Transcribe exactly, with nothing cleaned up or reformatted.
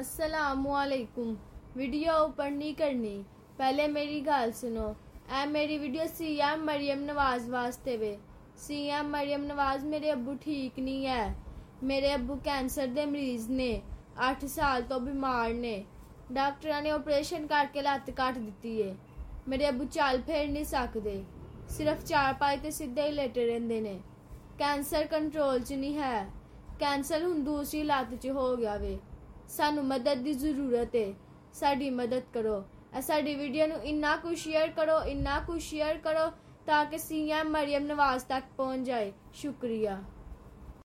अस्सलामुअलैकुम। वीडियो ऊपर नहीं करनी, पहले मेरी गल सुनो। ए मेरी video C M Maryam Nawaz वास्ते वे। सी एम मरियम नवाज, मेरे अब्बू ठीक नहीं है। मेरे अब्बू कैंसर दे मरीज ने, अठ साल तो बीमार ने। डॉक्टरां ने ऑपरेशन करके लत्त कट दिती है। मेरे अब्बू चल फिर नहीं सकते, सिर्फ चार पाई ते सीधे ही लेटे रहिंदे ने। कैंसर कंट्रोल च नहीं है, कैंसर हुण दूसरी लत्त च हो गया वे। सानू मदद की जरूरत है, साडी मदद करो। साडी वीडियो नू इन्ना कुछ शेयर करो, इन्ना कुछ शेयर करो ताकि सी एम मरियम नवाज तक पहुँच जाए। शुक्रिया।